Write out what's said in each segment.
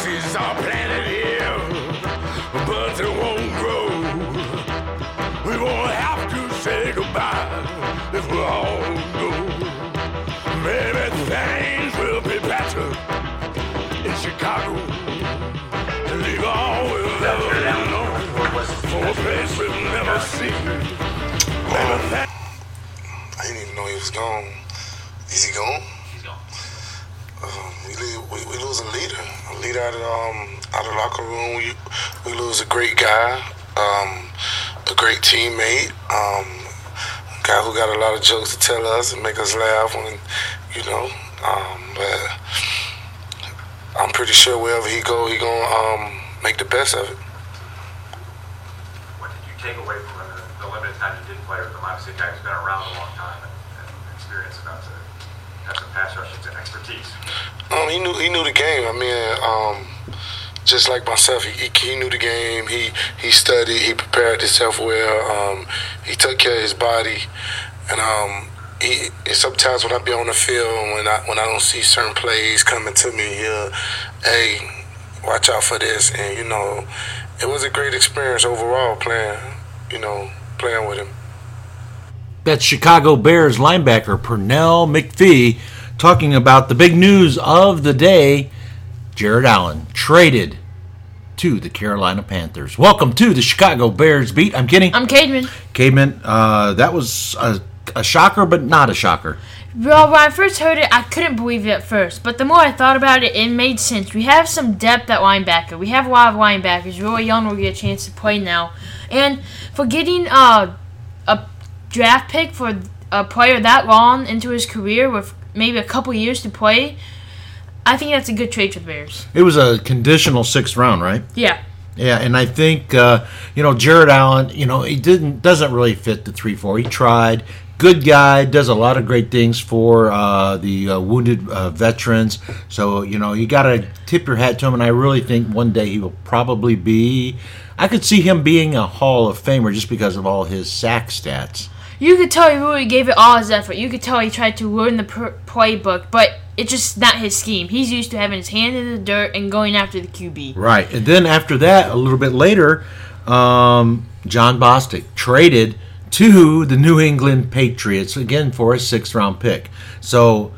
seeds are planted here, but they won't grow. We won't have to say goodbye if we all go. Maybe things will be better in Chicago. Leave all we'll ever know for a place we'll never see. I didn't even know he was gone. Is he gone? He's gone. We lose a leader out of the locker room. We lose a great guy, a great teammate, a guy who got a lot of jokes to tell us and make us laugh when, but I'm pretty sure wherever he go, he gonna make the best of it. What did you take away from the limited time you didn't play with him? Obviously, a guy who's been around a long time and experience enough to have some pass rushing expertise. He knew the game. I mean, just like myself, he knew the game. He studied. He prepared himself well. He took care of his body, and sometimes when I be on the field, when I don't see certain plays coming to me, hey, watch out for this. And it was a great experience overall playing with him. That's Chicago Bears linebacker Pernell McPhee talking about the big news of the day. Jared Allen traded to the Carolina Panthers. Welcome to the Chicago Bears Beat. I'm Kenny. I'm Cademan. Cademan, that was a shocker, but not a shocker. Well, when I first heard it, I couldn't believe it at first. But the more I thought about it, it made sense. We have some depth at linebacker. We have a lot of linebackers. Roy Young will get a chance to play now. And for getting a draft pick for a player that long into his career with maybe a couple years to play, I think that's a good trade for the Bears. It was a conditional 6th round, right? Yeah. Yeah, and I think Jared Allen, he doesn't really fit the 3-4. He tried. Good guy, does a lot of great things for the wounded veterans. So, you got to tip your hat to him, and I really think one day he will probably be. I could see him being a Hall of Famer just because of all his sack stats. You could tell he really gave it all his effort. You could tell he tried to learn the playbook, but it's just not his scheme. He's used to having his hand in the dirt and going after the QB. Right, and then after that, a little bit later, John Bostic traded to the New England Patriots, again, for a 6th round pick. So,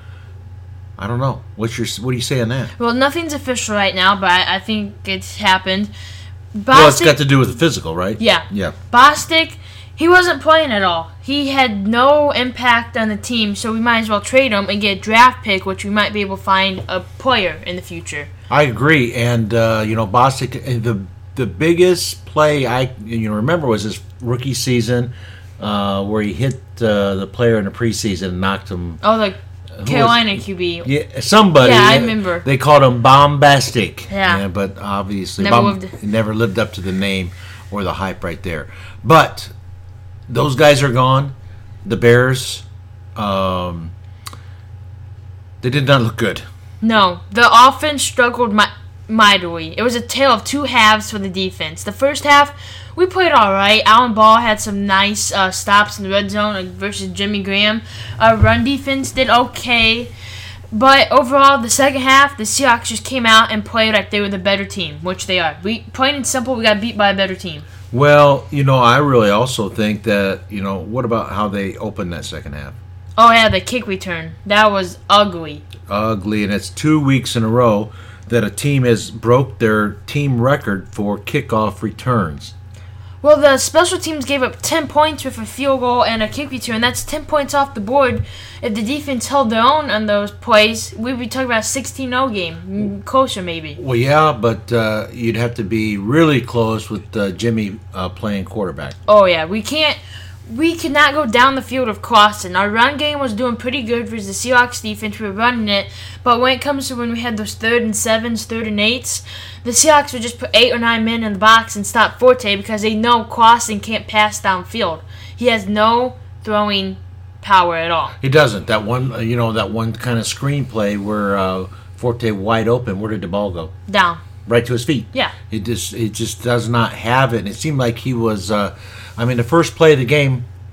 I don't know. What do you say on that? Well, nothing's official right now, but I think it's happened. Well, it's got to do with the physical, right? Yeah. Yeah. Bostic, he wasn't playing at all. He had no impact on the team, so we might as well trade him and get a draft pick, which we might be able to find a player in the future. I agree. And, Bostic, the biggest play I remember was his rookie season where he hit the player in the preseason and knocked him. Oh, the Carolina QB. Yeah, somebody. Yeah, I remember. They called him Bombastic. Yeah. But obviously Never lived up to the name or the hype right there. But those guys are gone. The Bears, they did not look good. No, the offense struggled mightily. It was a tale of two halves for the defense. The first half, we played all right. Alan Ball had some nice stops in the red zone versus Jimmy Graham. Our run defense did okay. But overall, the second half, the Seahawks just came out and played like they were the better team, which they are. Plain and simple, we got beat by a better team. Well, I really also think that, what about how they opened that second half? Oh, yeah, the kick return. That was ugly. Ugly, and it's 2 weeks in a row that a team has broke their team record for kickoff returns. Well, the special teams gave up 10 points with a field goal and a kick return. That's 10 points off the board. If the defense held their own on those plays, we'd be talking about a 16-0 game. Closer, maybe. Well, yeah, but you'd have to be really close with Jimmy playing quarterback. Oh, yeah. We could not go down the field of Clausen. Our run game was doing pretty good versus the Seahawks defense. We were running it. But when it comes to when we had those 3rd and 7s, 3rd and 8s, the Seahawks would just put 8 or 9 men in the box and stop Forte because they know Clausen can't pass downfield. He has no throwing power at all. He doesn't. That one, that one kind of screen play where Forte wide open, where did the ball go? Down. Right to his feet. Yeah. It just does not have it. And it seemed like he was, the first play of the game,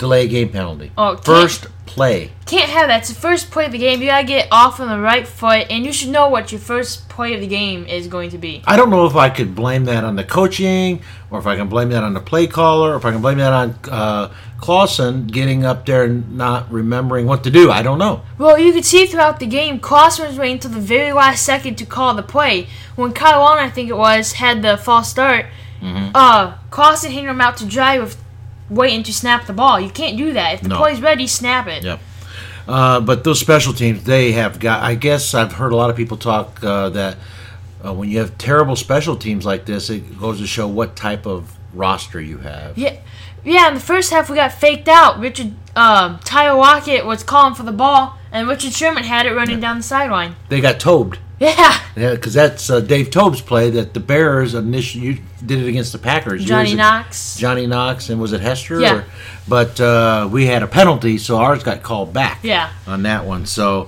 delay game penalty. Oh, first play. Can't have that. It's the first play of the game. You gotta get off on the right foot, and you should know what your first play of the game is going to be. I don't know if I could blame that on the coaching, or if I can blame that on the play caller, or if I can blame that on Clausen getting up there and not remembering what to do. I don't know. Well, you could see throughout the game, Clausen was waiting until the very last second to call the play. When Kyle Allen, I think it was, had the false start, Clausen hanging him out to dry with waiting to snap the ball. You can't do that. If the play's ready, snap it. Yep. But those special teams, they have got, I guess I've heard a lot of people talk that when you have terrible special teams like this, it goes to show what type of roster you have. Yeah, in the first half we got faked out. Tyler Lockett was calling for the ball, and Richard Sherman had it running down the sideline. They got Tobed. Yeah, because that's Dave Tobe's play that the Bears initially did it against the Packers. Johnny Knox, and was it Hester? Yeah. But we had a penalty, so ours got called back. Yeah. On that one, so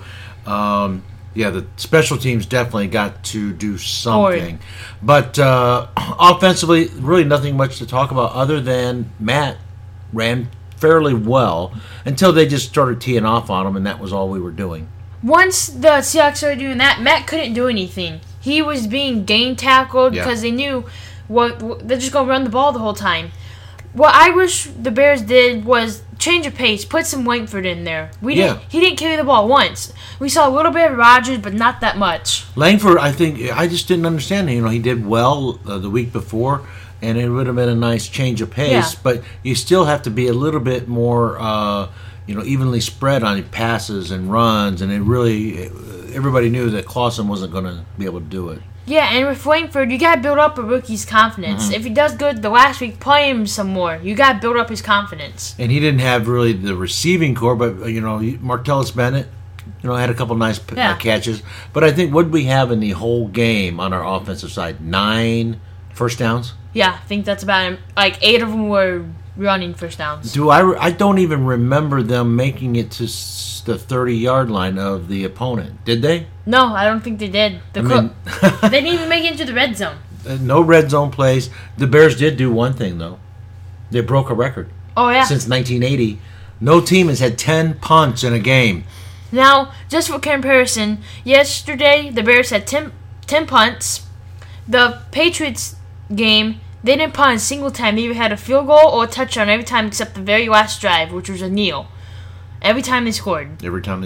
the special teams definitely got to do something. But offensively, really nothing much to talk about other than Matt ran fairly well until they just started teeing off on him, and that was all we were doing. Once the Seahawks started doing that, Matt couldn't do anything. He was being game tackled because they knew they're just going to run the ball the whole time. What I wish the Bears did was change of pace, put some Langford in there. He didn't carry the ball once. We saw a little bit of Rodgers, but not that much. Langford, I just didn't understand. He did well the week before, and it would have been a nice change of pace. Yeah. But you still have to be a little bit more evenly spread on passes and runs, and everybody knew that Clausen wasn't going to be able to do it. Yeah, and with Langford, you got to build up a rookie's confidence. Mm-hmm. If he does good the last week, play him some more. You got to build up his confidence. And he didn't have really the receiving core, but, Martellus Bennett, had a couple nice catches. But I think what we have in the whole game on our offensive side, 9 first downs? Yeah, I think that's about it. Like 8 of them were running first downs. I don't even remember them making it to the 30-yard line of the opponent. Did they? No, I don't think they did. They didn't even make it into the red zone. No red zone plays. The Bears did do one thing, though. They broke a record. Oh, yeah. Since 1980. No team has had 10 punts in a game. Now, just for comparison, yesterday the Bears had 10 punts. The Patriots game, they didn't punt a single time. They either had a field goal or a touchdown every time except the very last drive, which was a kneel. Every time they scored.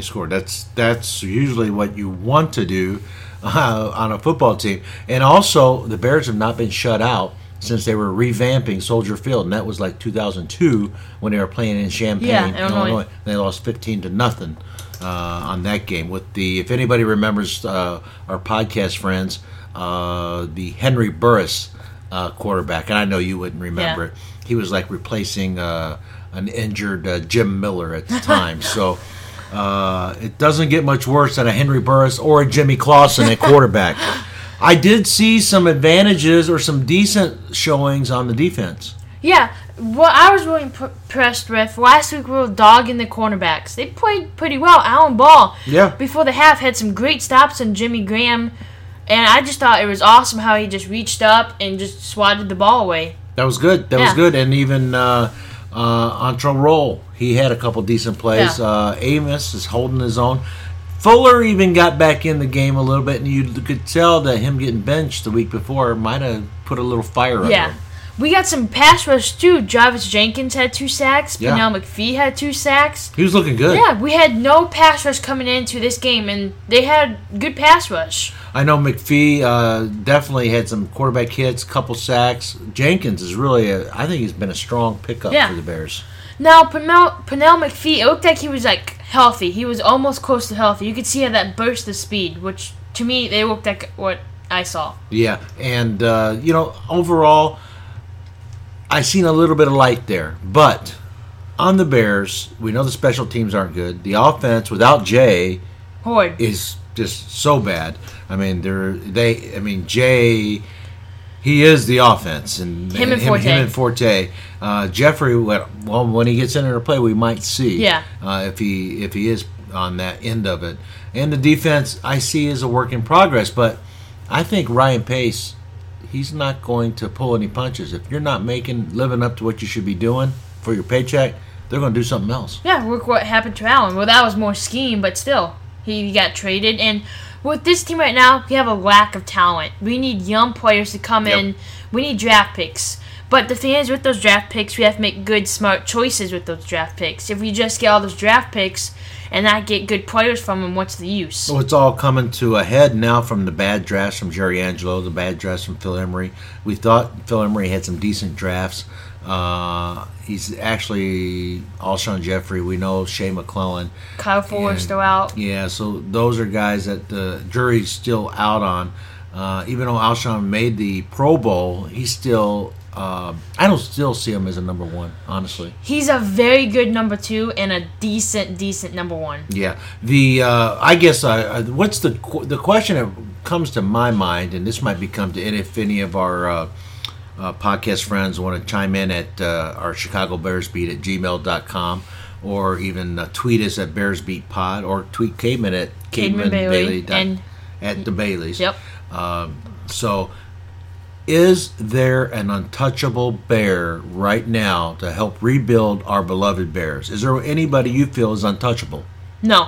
That's usually what you want to do on a football team. And also, the Bears have not been shut out since they were revamping Soldier Field, and that was like 2002 when they were playing in Champaign, Illinois. They lost 15-0 on that game. If anybody remembers our podcast friends, the Henry Burris quarterback, and I know you wouldn't remember it. He was like replacing an injured Jim Miller at the time. So it doesn't get much worse than a Henry Burris or a Jimmy Clausen at quarterback. I did see some advantages or some decent showings on the defense. Yeah, what I was really impressed with, last week we were dogging the cornerbacks. They played pretty well. Alan Ball, before the half, had some great stops on Jimmy Graham. And I just thought it was awesome how he just reached up and just swatted the ball away. That was good. That was good. And even Antrell Roll, he had a couple decent plays. Amos is holding his own. Fuller even got back in the game a little bit, and you could tell that him getting benched the week before might have put a little fire under him. We got some pass rush, too. Jarvis Jenkins had 2 sacks. Pernell McPhee had 2 sacks. He was looking good. Yeah, we had no pass rush coming into this game, and they had good pass rush. I know McPhee definitely had some quarterback hits, couple sacks. Jenkins is really, I think he's been a strong pickup for the Bears. Now, Pernell McPhee, it looked like he was healthy. He was almost close to healthy. You could see that burst of speed, which to me, they looked like what I saw. Yeah, and, overall, I seen a little bit of light there. But on the Bears, we know the special teams aren't good. The offense, without Jay, is just so bad. I mean, Jay, he is the offense, and him and Forte. Jeffrey, well, when he gets into the play, we might see. If he is on that end of it, and the defense I see is a work in progress. But I think Ryan Pace, he's not going to pull any punches. If you're not living up to what you should be doing for your paycheck, they're going to do something else. Yeah, look what happened to Allen. Well, that was more scheme, but still, he got traded. And with this team right now, we have a lack of talent. We need young players to come in. We need draft picks. But the thing is, with those draft picks, we have to make good, smart choices with those draft picks. If we just get all those draft picks and not get good players from them, what's the use? So it's all coming to a head now from the bad drafts from Jerry Angelo, the bad drafts from Phil Emery. We thought Phil Emery had some decent drafts. He's actually Alshon Jeffrey. We know Shea McClellan. Kyle Fuller's still out. Yeah, so those are guys that the jury's still out on. Even though Alshon made the Pro Bowl, he's still... I don't still see him as a number one, honestly. He's a very good number two and a decent number one. Yeah. The I guess what's the question that comes to my mind, and this might become to if any of our podcast friends want to chime in at our Chicago Bears Beat at gmail.com, or even tweet us at Bears Beat Pod, or tweet Cademan at Cademan Bailey at the Baileys. Yep. So, is there an untouchable Bear right now to help rebuild our beloved Bears? Is there anybody you feel is untouchable? No.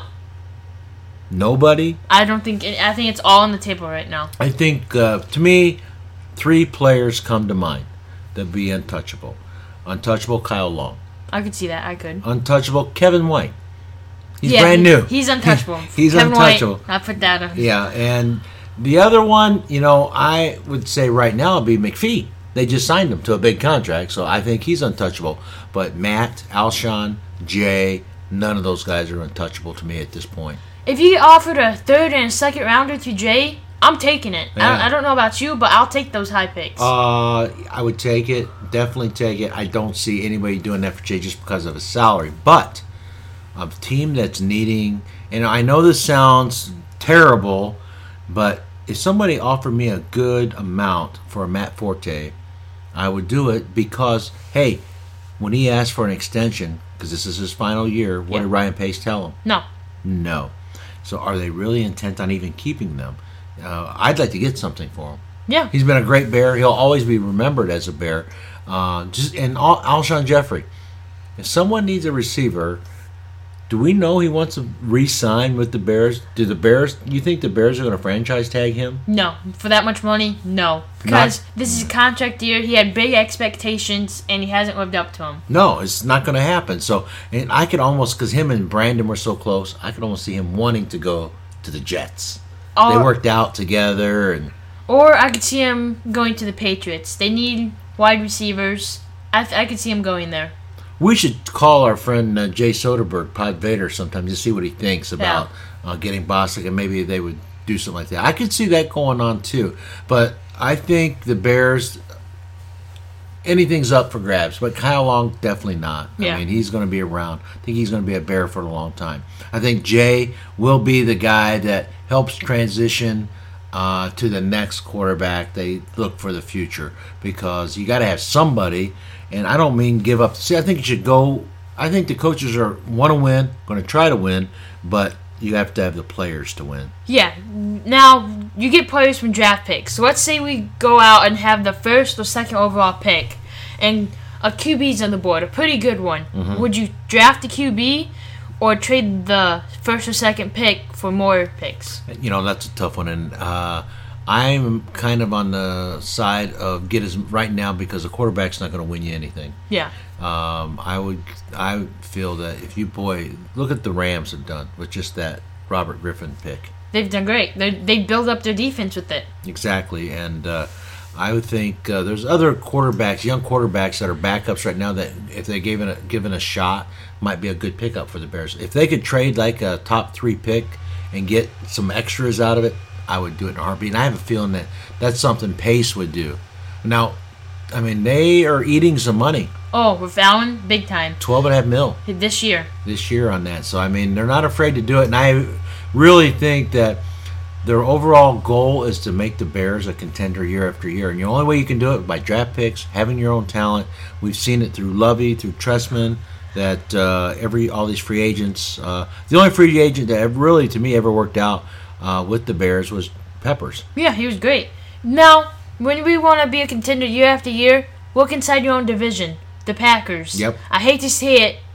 Nobody? I think it's all on the table right now. I think, to me, 3 players come to mind that be untouchable. Untouchable Kyle Long. I could see that. I could. Untouchable Kevin White. He's brand new. He's untouchable. He's Kevin untouchable. White, I put that on. Yeah, and the other one, I would say right now would be McPhee. They just signed him to a big contract, so I think he's untouchable. But Matt, Alshon, Jay, none of those guys are untouchable to me at this point. If you offered a third and a second rounder to Jay, I'm taking it. Yeah. I don't know about you, but I'll take those high picks. I would take it. Definitely take it. I don't see anybody doing that for Jay just because of his salary. But a team that's needing, and I know this sounds terrible, but if somebody offered me a good amount for a Matt Forte, I would do it because, hey, when he asked for an extension, because this is his final year, what did Ryan Pace tell him? No. So are they really intent on even keeping them? I'd like to get something for him. Yeah. He's been a great Bear. He'll always be remembered as a Bear. And Alshon Jeffrey. If someone needs a receiver, do we know he wants to re-sign with the Bears? You think the Bears are going to franchise tag him? No. For that much money, no. Because this is a contract year. He had big expectations, and he hasn't lived up to them. No, it's not going to happen. So, and I could almost, because him and Brandon were so close, I could almost see him wanting to go to the Jets. They worked out together. Or I could see him going to the Patriots. They need wide receivers. I could see him going there. We should call our friend Jay Soderberg, Pod Vader, sometime to see what he thinks about getting Bostic, and maybe they would do something like that. I could see that going on too. But I think the Bears, anything's up for grabs. But Kyle Long, definitely not. Yeah. I mean, he's going to be around. I think he's going to be a Bear for a long time. I think Jay will be the guy that helps transition to the next quarterback. They look for the future because you got to have somebody. And I don't mean give up. See, I think you should go. I think the coaches want to win, going to try to win, but you have to have the players to win. Yeah. Now, you get players from draft picks. So let's say we go out and have the first or second overall pick, and a QB's on the board, a pretty good one. Mm-hmm. Would you draft a QB or trade the first or second pick for more picks? That's a tough one. And I'm kind of on the side of get as right now because a quarterback's not going to win you anything. Yeah. I feel that look at the Rams have done with just that Robert Griffin pick. They've done great. They build up their defense with it. Exactly, and I would think there's other quarterbacks, young quarterbacks that are backups right now that if they given a shot might be a good pickup for the Bears. If they could trade like a top 3 pick and get some extras out of it, I would do it in a heartbeat. And I have a feeling that that's something Pace would do. Now, I mean, they are eating some money. Oh, with Allen, big time. $12.5 million. This year on that. So, I mean, they're not afraid to do it. And I really think that their overall goal is to make the Bears a contender year after year. And the only way you can do it by draft picks, having your own talent. We've seen it through Lovey, through Trestman, that all these free agents. The only free agent that really, to me, ever worked out with the Bears was Peppers. Yeah, he was great. Now, when we want to be a contender year after year, look inside your own division. The Packers. Yep. I hate to say it,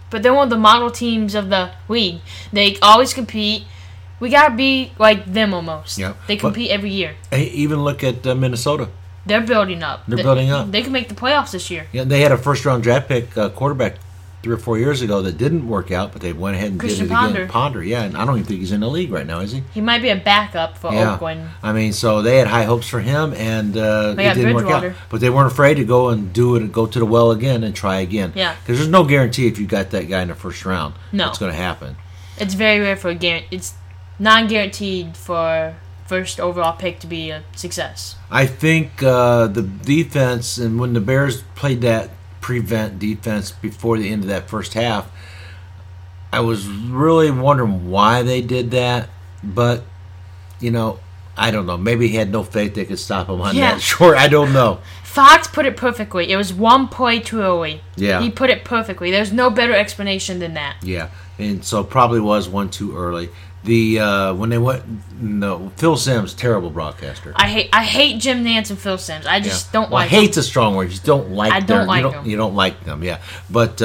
but they're one of the model teams of the league. They always compete. We gotta be like them almost. Yeah. They compete every year. Hey, even look at Minnesota. They're building up. They're building up. They can make the playoffs this year. Yeah, they had a first-round draft pick quarterback 3 or 4 years ago that didn't work out, but they went ahead and Christian did it again. Ponder, yeah, and I don't even think he's in the league right now, is he? He might be a backup for Oakland. I mean, so they had high hopes for him, and it didn't work out. Bridgewater. But they weren't afraid to go and do it and go to the well again and try again. Yeah. Because there's no guarantee if you got that guy in the first round No. what's going to happen. It's very rare for it's non-guaranteed for first overall pick to be a success. I think the defense, and when the Bears played that prevent defense before the end of that first half, I was really wondering why they did that. But, I don't know. Maybe he had no faith they could stop him on that short. I don't know. Fox put it perfectly. It was one play too early. Yeah. He put it perfectly. There's no better explanation than that. Yeah, and so probably was one too early. When they went, Phil Simms, terrible broadcaster. I hate Jim Nantz and Phil Simms. I just don't like hate's them. a strong word. You just don't like them. I don't like them. You don't like them, yeah. But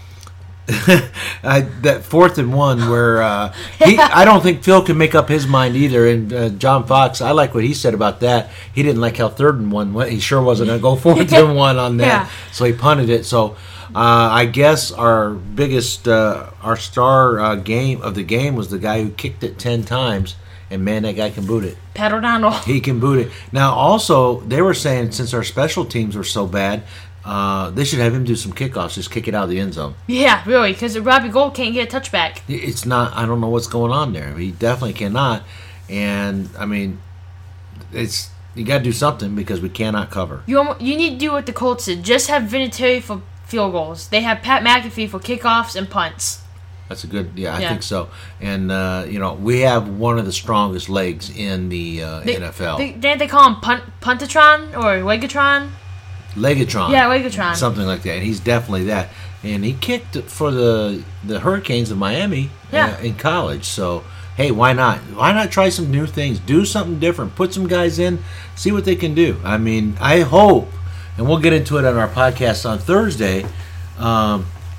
that 4th and 1 where I don't think Phil can make up his mind either. And John Fox, I like what he said about that. He didn't like how 3rd and 1 went. He sure wasn't going to go 4th and 1 on that. Yeah. So he punted it. So I guess our biggest, our star game of the game was the guy who kicked it 10 times. And man, that guy can boot it. Pat O'Donnell. He can boot it. Now, also, they were saying since our special teams were so bad, they should have him do some kickoffs, just kick it out of the end zone. Yeah, really, because Robbie Gould can't get a touchback. It's not. I don't know what's going on there. He definitely cannot. And I mean, you got to do something because we cannot cover. You need to do what the Colts did. Just have Vinatieri for field goals. They have Pat McAfee for kickoffs and punts. That's a good. Yeah, I think so. And we have one of the strongest legs in the NFL. Didn't they call him Puntatron or Legatron? Legatron. Yeah, Legatron. Something like that. And he's definitely that. And he kicked for the Hurricanes of Miami in college. So, hey, why not? Why not try some new things? Do something different. Put some guys in. See what they can do. I mean, I hope, and we'll get into it on our podcast on Thursday, I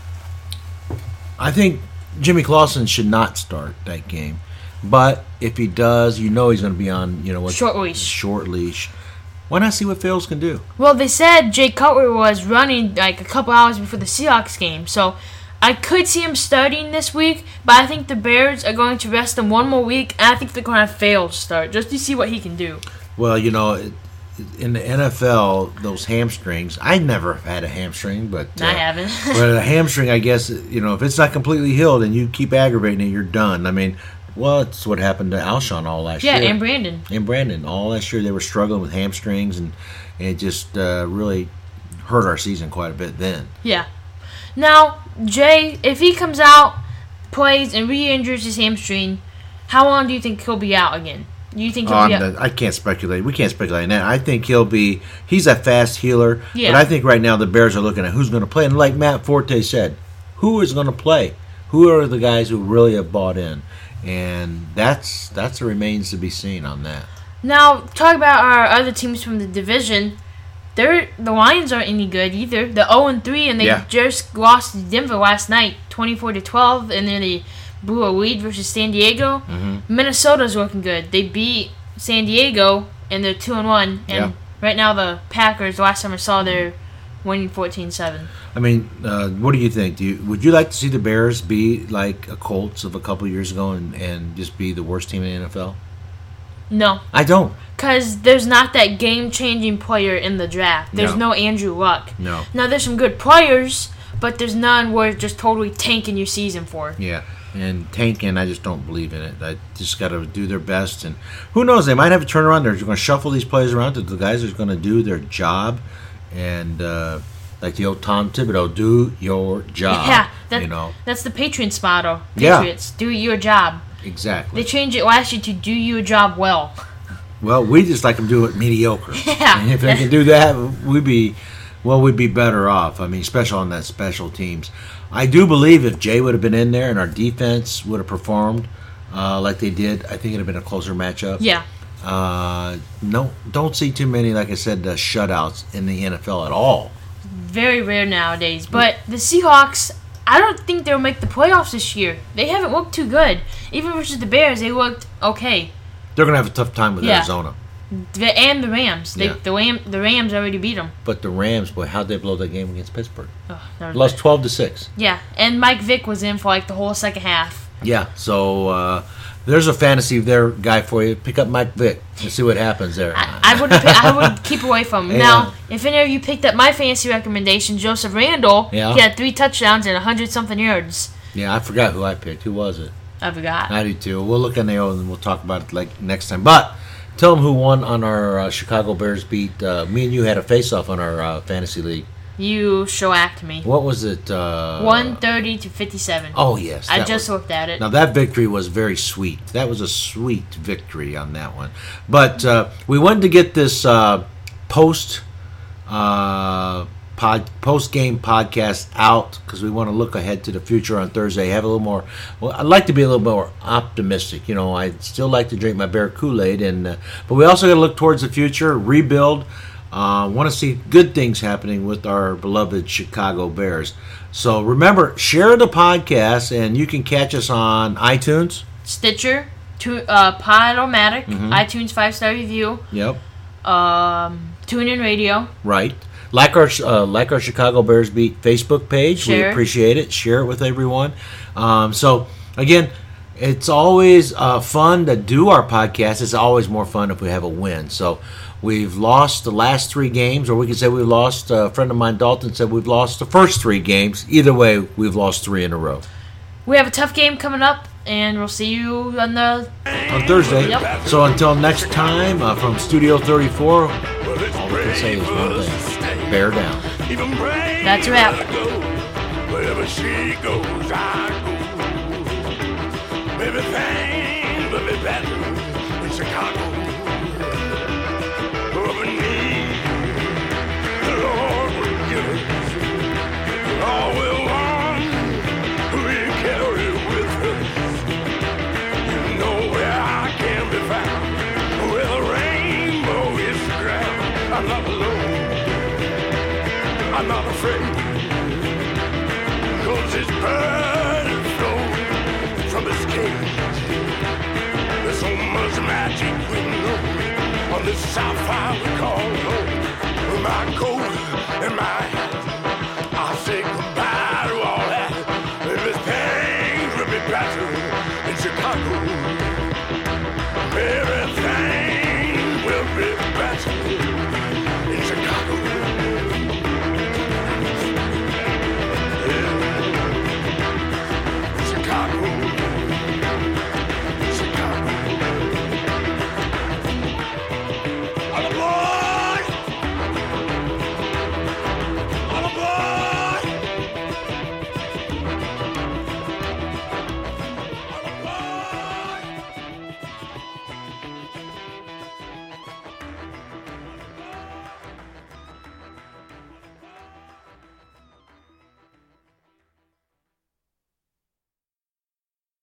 think Jimmy Clausen should not start that game. But if he does, he's going to be on, short leash. Short leash. Why not see what Phils can do? Well, they said Jay Cutler was running like a couple hours before the Seahawks game, so I could see him starting this week, but I think the Bears are going to rest him one more week, and I think they're going to have Phils start just to see what he can do. Well, in the NFL, those hamstrings, I never had a hamstring, but I haven't. But a hamstring, I guess, if it's not completely healed and you keep aggravating it, you're done. I mean, well, it's what happened to Alshon all last year. Yeah, and Brandon. All last year they were struggling with hamstrings, and it just really hurt our season quite a bit then. Yeah. Now, Jay, if he comes out, plays, and re-injures his hamstring, how long do you think he'll be out again? Do you think he'll be out? I can't speculate. We can't speculate on that. I think he's a fast healer. Yeah. But I think right now the Bears are looking at who's going to play. And like Matt Forte said, who is going to play? Who are the guys who really have bought in? And that's remains to be seen on that. Now, talk about our other teams from the division. The Lions aren't any good either. They're 0-3, and they just lost to Denver last night, 24-12, and then they blew a lead versus San Diego. Mm-hmm. Minnesota's looking good. They beat San Diego, and they're 2-1. And right now the Packers, last time I saw, they're winning 14-7. I mean, what do you think? Would you like to see the Bears be like a Colts of a couple years ago and just be the worst team in the NFL? No. I don't. Because there's not that game-changing player in the draft. There's no Andrew Luck. No. Now, there's some good players, but there's none worth just totally tanking your season for. Yeah, and tanking, I just don't believe in it. I just got to do their best. And who knows, they might have a turnaround. They're going to shuffle these players around to the guys that are going to do their job. And like the old Tom Thibodeau, do your job. Yeah, that's the Patriots motto. Patriots, do your job. Exactly. They changed it last year to do your job well. Well, we just like them do it mediocre. Yeah. And if they can do that, we'd be better off. I mean, especially on that special teams. I do believe if Jay would have been in there and our defense would have performed like they did, I think it would have been a closer matchup. Yeah. No, don't see too many, like I said, shutouts in the NFL at all. Very rare nowadays. But the Seahawks, I don't think they'll make the playoffs this year. They haven't looked too good. Even versus the Bears, they looked okay. They're going to have a tough time with Arizona. And the Rams. Yeah. The Rams already beat them. But the Rams, boy, how'd they blow that game against Pittsburgh? Oh, Lost 12-6. Yeah, and Mike Vick was in for like the whole second half. Yeah, so there's a fantasy there guy for you. Pick up Mike Vick and see what happens there. I would keep away from him. Yeah. Now, if any of you picked up my fantasy recommendation, Joseph Randall, Yeah. he had 3 touchdowns and 100-something yards. Yeah, I forgot who I picked. Who was it? I forgot. I do too. We'll look on the old and we'll talk about it like next time. But tell them who won on our Chicago Bears beat. Me and you had a face-off on our fantasy league. You shellacked me. What was it? 130-57. Oh, yes. I that just was- looked at it. Now, that victory was very sweet. That was a sweet victory on that one. But we wanted to get this post-game podcast out because we want to look ahead to the future on Thursday. Have a little more. Well, I'd like to be a little more optimistic. You know, I still like to drink my Bear Kool-Aid, but we also got to look towards the future, rebuild. Want to see good things happening with our beloved Chicago Bears. So remember, share the podcast, and you can catch us on iTunes. Stitcher, Podomatic, Mm-hmm. iTunes 5-star review, Yep, TuneIn Radio. right. Like our Chicago Bears Beat Facebook page. Share We it. appreciate it. Share it with everyone. So again, it's always fun to do our podcast. It's always more fun if we have a win. So we've lost the last 3 games, or we could say we've lost. A friend of mine, Dalton, said we've lost the first 3 games. Either way, we've lost 3 in a row. We have a tough game coming up, and we'll see you on Thursday. Yep. So until next time, from Studio 34, Well, it's all we can say is one thing. Bear down. Even brave That's a wrap. I go. Wherever she goes, I go. Everything will be better in Chicago. Beneath the Lord will give us all we want. We carry with us. You know where I can be found. Where the rainbow is the ground. I'm not alone. I'm not afraid, 'cause his bird is flown from his cage. There's so much magic we know on this South Side we call home. My coat and my